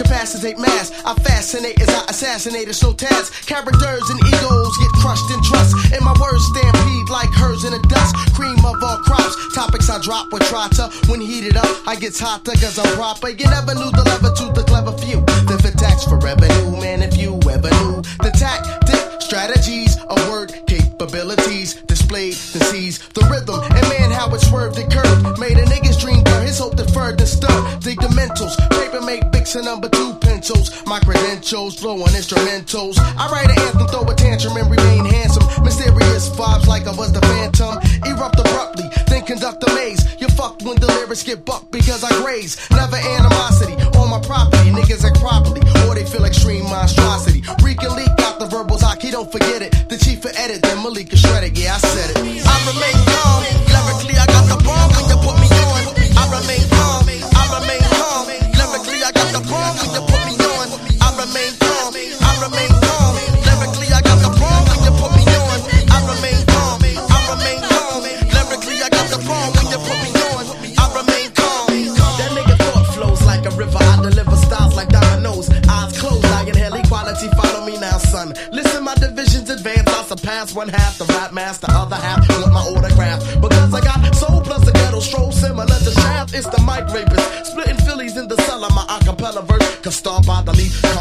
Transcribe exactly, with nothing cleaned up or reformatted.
incapacitate mass. I fascinate as I assassinate a so task. Characters and egos get crushed in trust. And my words stampede like hers in the dust. Cream of all crops, topics I drop with try to. When heated up, I get hotter cause I'm proper. You never knew the lever to the clever few. The fit tax for revenue, man, if you ever knew the tactic, strategies, of word capabilities displayed to seize the rhythm. And man, how it swerved and curved made a nigga's dream blur. His hope deferred and stirred. Dig the mentals, paper make bics and number two pencils. My credentials, flow on instrumentals. I write an anthem, throw a tantrum and remain handsome. Mysterious vibes like I was the phantom. Erupt abruptly, then conduct a maze. You fucked when the lyrics get bucked because I graze. Never animosity on my property. Niggas act properly or they feel extreme monstrosity. Reek and leak out the verbals, Aki, don't forget it. The chief for edit, then Malika shredded, yeah, I said it. I remain calm, lyrically I got the bomb when you put me on. I remain calm, I remain calm, lyrically I got the bomb when you put me on. I remain calm, I remain calm, lyrically I got the bomb when you put me on. I remain calm, I remain calm, lyrically I got the bomb when you put me on. I remain calm. That nigga thought flows like a river, I deliver styles like dominoes. Eyes closed, I inhale equality, follow me now, son. Listen, my divisions advance, I surpass one half the rap master, other half want my autograph. Because I got soul plus a ghetto stroll similar to Shaft, it's the mic rapist. Splitting Phillies in the cellar, my acapella verse, cause star by the leaf.